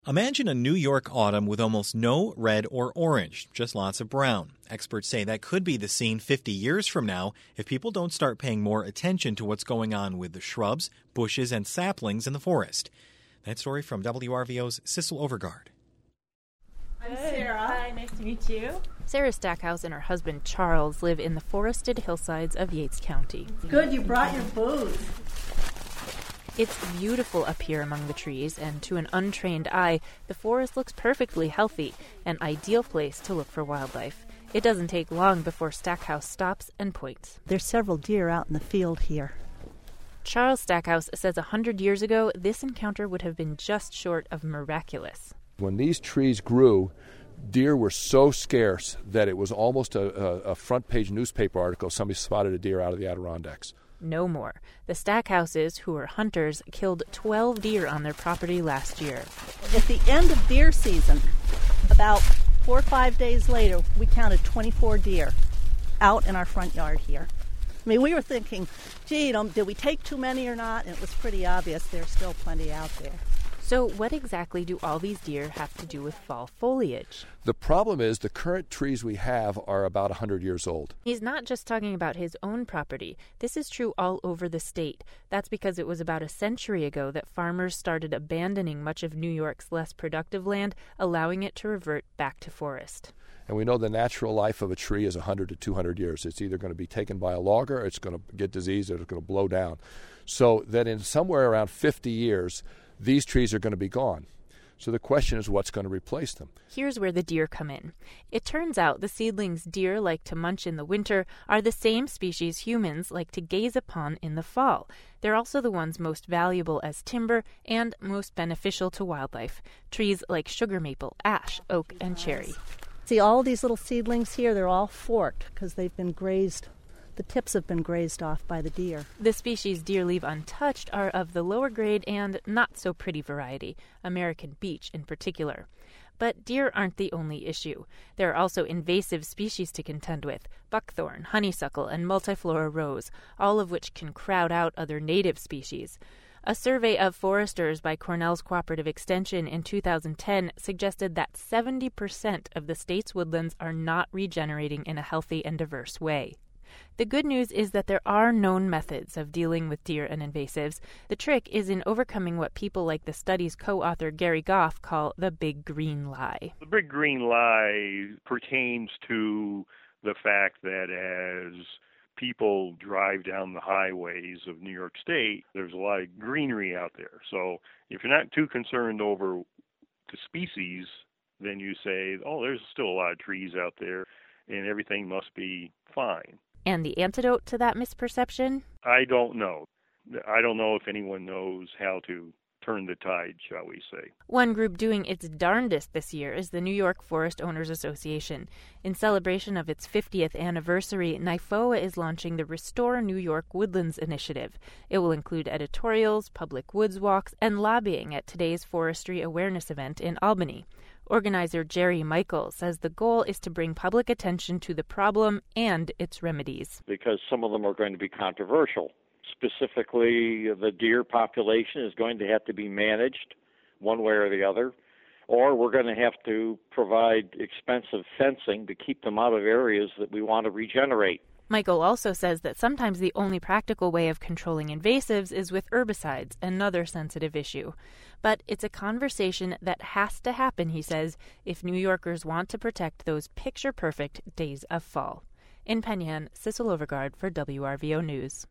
Imagine a New York autumn with almost no red or orange, just lots of brown. Experts say that could be the scene 50 years from now if people don't start paying more attention to what's going on with the shrubs, bushes, and saplings in the forest. That story from WRVO's Sissel Overgaard. I'm Sarah. Hi, nice to meet you. Sarah Stackhouse and her husband Charles live in the forested hillsides of Yates County. Good, you brought your booze. It's beautiful up here among the trees, and to an untrained eye, the forest looks perfectly healthy, an ideal place to look for wildlife. It doesn't take long before Stackhouse stops and points. There's several deer out in the field here. Charles Stackhouse says 100 years ago, this encounter would have been just short of miraculous. When these trees grew, deer were so scarce that it was almost a front-page newspaper article. Somebody spotted a deer out of the Adirondacks. No more. The Stackhouses, who are hunters, killed 12 deer on their property last year. At the end of deer season, about 4 or 5 days later, we counted 24 deer out in our front yard here. I mean, we were thinking, gee, did we take too many or not? And it was pretty obvious there's still plenty out there. So what exactly do all these deer have to do with fall foliage? The problem is the current trees we have are about 100 years old. He's not just talking about his own property. This is true all over the state. That's because it was about a century ago that farmers started abandoning much of New York's less productive land, allowing it to revert back to forest. And we know the natural life of a tree is 100 to 200 years. It's either going to be taken by a logger, it's going to get diseased, or it's going to blow down. So that in somewhere around 50 years, these trees are going to be gone. So the question is, what's going to replace them? Here's where the deer come in. It turns out the seedlings deer like to munch in the winter are the same species humans like to gaze upon in the fall. They're also the ones most valuable as timber and most beneficial to wildlife. Trees like sugar maple, ash, oak, and cherry. See, all these little seedlings here, they're all forked because they've been grazed. The tips have been grazed off by the deer. The species deer leave untouched are of the lower grade and not so pretty variety, American beech in particular. But deer aren't the only issue. There are also invasive species to contend with, buckthorn, honeysuckle, and multiflora rose, all of which can crowd out other native species. A survey of foresters by Cornell's Cooperative Extension in 2010 suggested that 70% of the state's woodlands are not regenerating in a healthy and diverse way. The good news is that there are known methods of dealing with deer and invasives. The trick is in overcoming what people like the study's co-author Gary Goff call the big green lie. The big green lie pertains to the fact that as people drive down the highways of New York State, there's a lot of greenery out there. So if you're not too concerned over the species, then you say, oh, there's still a lot of trees out there and everything must be fine. And the antidote to that misperception? I don't know. I don't know if anyone knows how to turn the tide, shall we say. One group doing its darndest this year is the New York Forest Owners Association. In celebration of its 50th anniversary, NYFOA is launching the Restore New York Woodlands Initiative. It will include editorials, public woods walks, and lobbying at today's forestry awareness event in Albany. Organizer Jerry Michael says the goal is to bring public attention to the problem and its remedies. Because some of them are going to be controversial. Specifically, the deer population is going to have to be managed one way or the other, or we're going to have to provide expensive fencing to keep them out of areas that we want to regenerate. Michael also says that sometimes the only practical way of controlling invasives is with herbicides, another sensitive issue. But it's a conversation that has to happen, he says, if New Yorkers want to protect those picture-perfect days of fall. In Penn Yan, Sissel Overgaard for WRVO News.